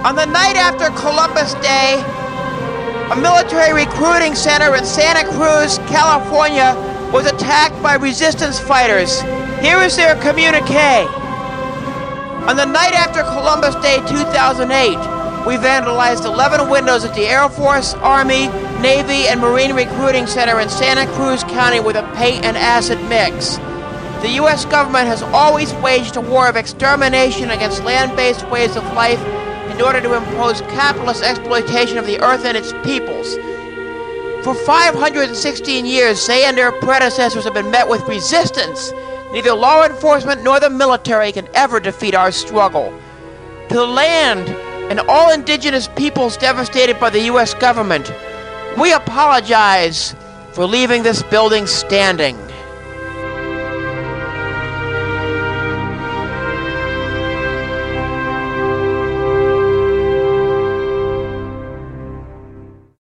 On the night after Columbus Day, a military recruiting center in Santa Cruz, California, was attacked by resistance fighters. Here is their communique. On the night after Columbus Day 2008, we vandalized 11 windows at the Air Force, Army, Navy, and Marine Recruiting Center in Santa Cruz County with a paint and acid mix. The U.S. government has always waged a war of extermination against land-based ways of life in order to impose capitalist exploitation of the earth and its peoples. For 516 years, they and their predecessors have been met with resistance. Neither law enforcement nor the military can ever defeat our struggle. To the land and all indigenous peoples devastated by the U.S. government, we apologize for leaving this building standing.